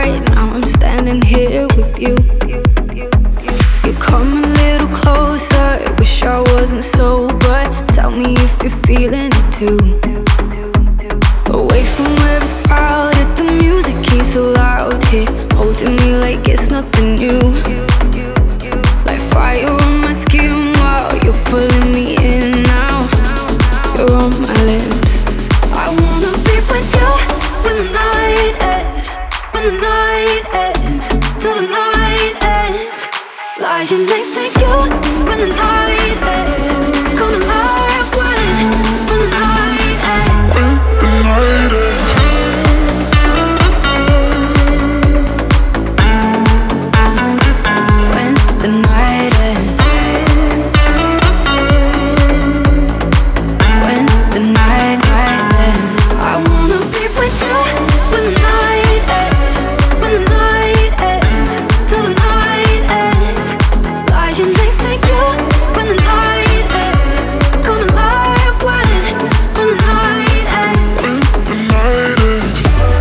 right now I'm standing here with you. You come a little closer, wish I wasn't sober. Tell me if you're feeling it too. Away from where it's crowded, the music keeps so loud here, holding me like it's nothing new. Like fire on my skin while you're pulling me in now. You're on my lips. I wanna be with you when the night ends, when the night ends, till the night ends. Lying next to you when the night ends, come alive when the night ends. When the night ends. When the night ends. When the night ends. I wanna be with you when the night ends, when the night ends, till the night ends. Lying next to you when the night ends, come alive when the night ends. When the night ends.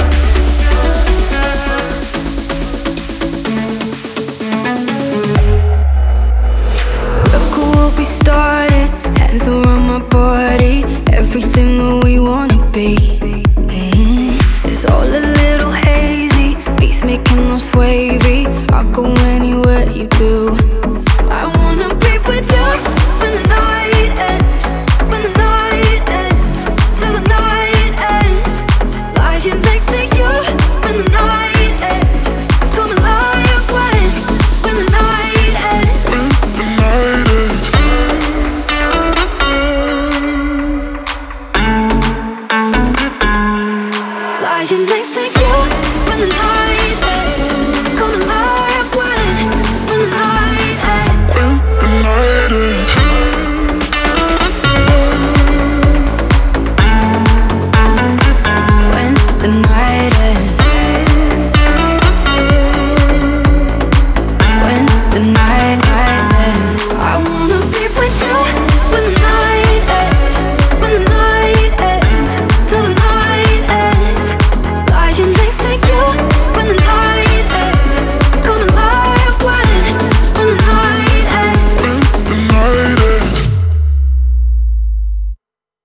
Look at what we started, hands around my body, everything that we wanna be. It's all a little hazy, beats making us wavy. I'll go anywhere you do. I wanna be with you when the night ends, when the night ends, till the night ends. Lying next to you when the night ends, come alive when the night ends. When the night ends. Lying next to